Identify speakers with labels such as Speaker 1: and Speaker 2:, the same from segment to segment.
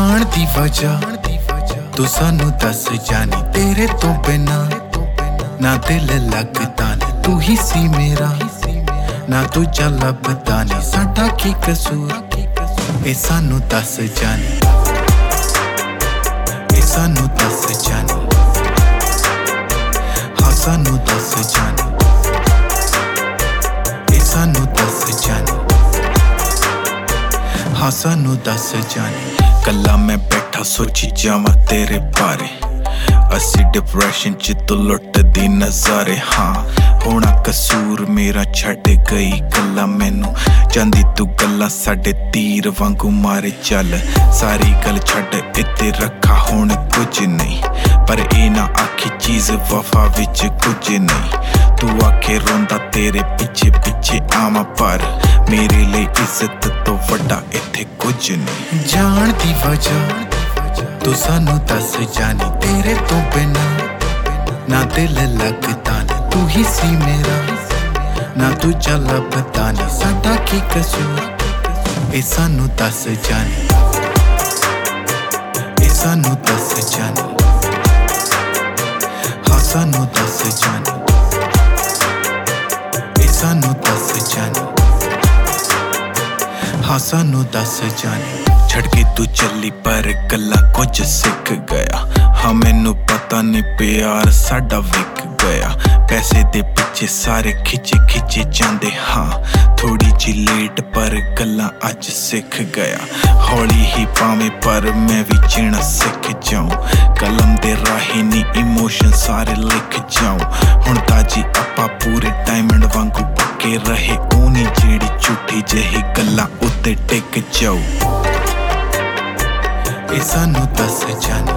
Speaker 1: जान दी वजह तू सानू दस जानी, तेरे तो बिना ना दिल लगदा नी। तू ही सी मेरा ना दूजा लभदा नी, साडा की कसूर ए सानू दस जानी, ए सानू दस जानी, हाँ सानू दस जानी, ए सानू दस जानी, हाँ सानू दस जानी। कल्ला मैं बैठा सोची जावां तेरे बारे, असी डिप्रेशन च तू लुटदी नज़ारे। हाँ होना कसूर मेरा छड्ड गई गल्ला मैनू, चांदी तू गल्ला साडे तीर वांगू मारे। चल सारी गल छड्ड इत्ते रखा हुण कुछ नहीं, पर ए ना आखी चीज़ वफा विच कुछ नहीं। तू आखे रोंदा तेरे पिछे पिछे आवां, पर मेरे लिए इज्जत तो वड्डा इत्थे कुछ नहीं। जान दी वजह तू सानू दस जानी, तेरे तो बिना ना दिल लगदा नी। तू ही सी मेरा ना दूजा लभदा नी, साडा की कसूर ए सानू दस जानी, ए सानू दस जानी, हाँ सानू दस जानी, ए सानू दस जानी, हाँ सानू दस जानी। छड़ के तू चली पर गल्ला कुछ सिख गया, हाँ मैनू पता नहीं प्यार साडा विक गया। पैसे दे पिछे सारे खिचे खिचे जांदे, हाँ थोड़ी जी लेट पर गल्ला अज सिख गया। हौली ही पावे पर मैं भी जीना सिख जाऊं, कलम दे राही नी इमोशन सारे लिख जाऊं। हुण ताजी अपा पूरे डायमंड वांगू पक्के रहे, ऊनी जेड़ी झूठी जही गल्ला उत्ते टिक जाऊं। ए सानू दस जानी,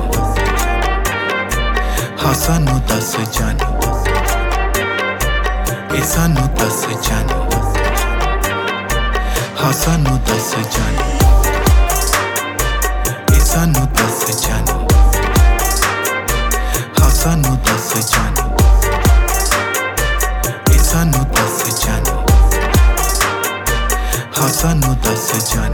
Speaker 1: हाँ सानू दस जानी, ए सानू दस जानी, हाँ सानू दस जानी, ए सानू दस जानी, हाँ सानू दस जानी, ए सानू दस जानी, हाँ सानू दस जानी।